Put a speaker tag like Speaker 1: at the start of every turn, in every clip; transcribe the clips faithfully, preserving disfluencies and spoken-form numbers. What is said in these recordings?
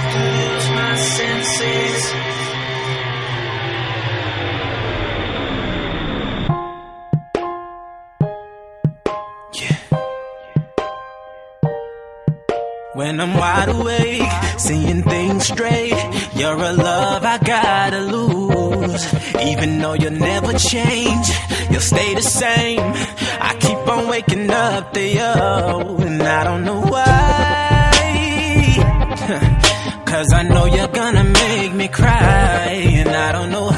Speaker 1: to lose my senses. When I'm wide awake, seeing things straight, you're a love I gotta lose. Even though you'll never change, you'll stay the same. I keep on waking up to you, and I don't know why. Cause I know you're gonna make me cry, and I don't know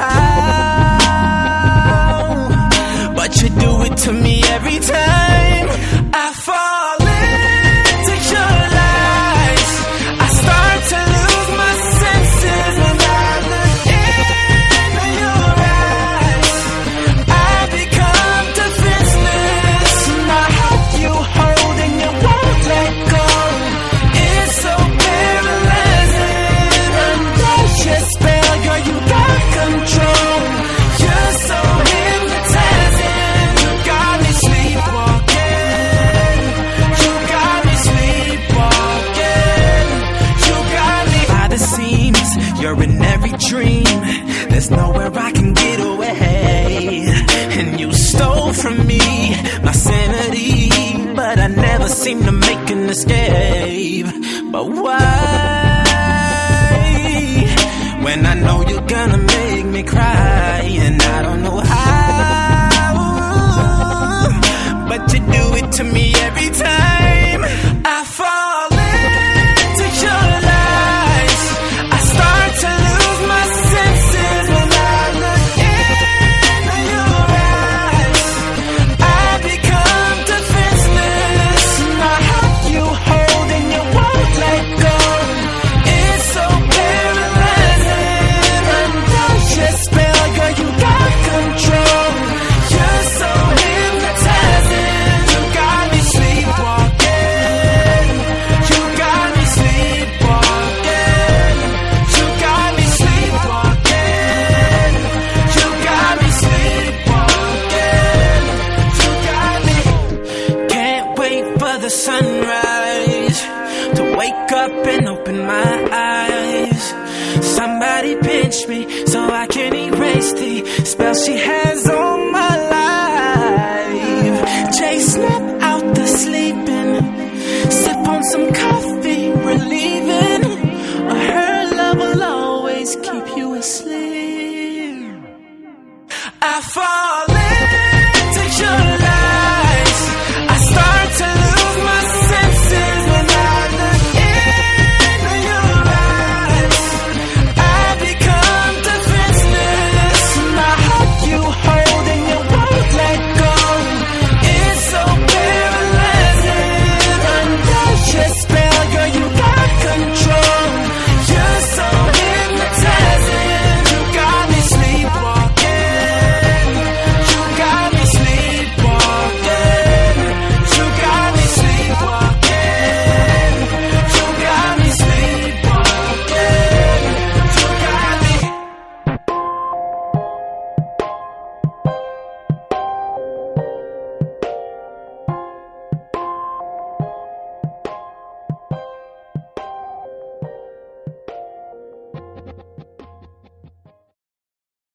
Speaker 1: how. But you do it to me every time I fall into your lies. I start to lose my senses when I look into your eyes. I become defenseless, and I have you hold and you won't let go. It's so paralyzing. Under your spell, girl, you got control. You're so hypnotizing. You got me sleepwalking. You got me sleepwalking. You got me by the seams. You're in every dream. There's nowhere I can get away. And you stole from me my sanity, but I never seem to make an escape. But why? When I know you're gonna make me cry, and I don't know how. But you do it to me every time I fall into your lies. I start to lose my senses when I look into your eyes. I become defenseless, and I have you hold and you won't let go. It's so paralyzing. Under your spell, girl, you got control. You're so hypnotizing. You got me sleepwalking. You got me sleepwalking. You got me sleepwalking. You got me sleepwalking. You got me. Can't wait for the sunrise to wake up and open my eyes. Somebody pinch me so I can erase the spell she has on